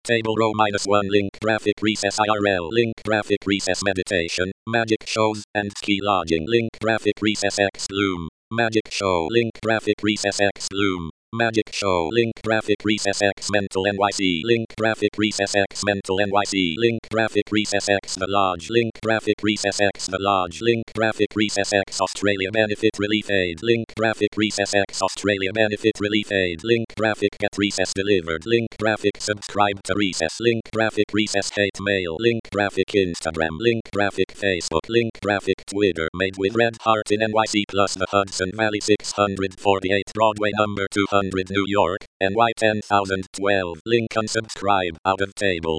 Table row -1 link graphic recess IRL link graphic recess meditation, magic shows, and key logging link graphic recess X Loom. Magic show link graphic recess X Loom. Magic show link graphic recess X mental NYC link graphic recess X mental NYC link graphic recess X the lodge link graphic recess X the lodge link graphic recess X Australia benefit relief aid link graphic recess X Australia benefit relief aid link graphic get recess delivered link graphic subscribe to recess link graphic recess hate mail link graphic Instagram link graphic Facebook link graphic Twitter made with red heart in NYC plus the Hudson Valley 648 Broadway number 200 New York, NY 10012 link unsubscribe out of table.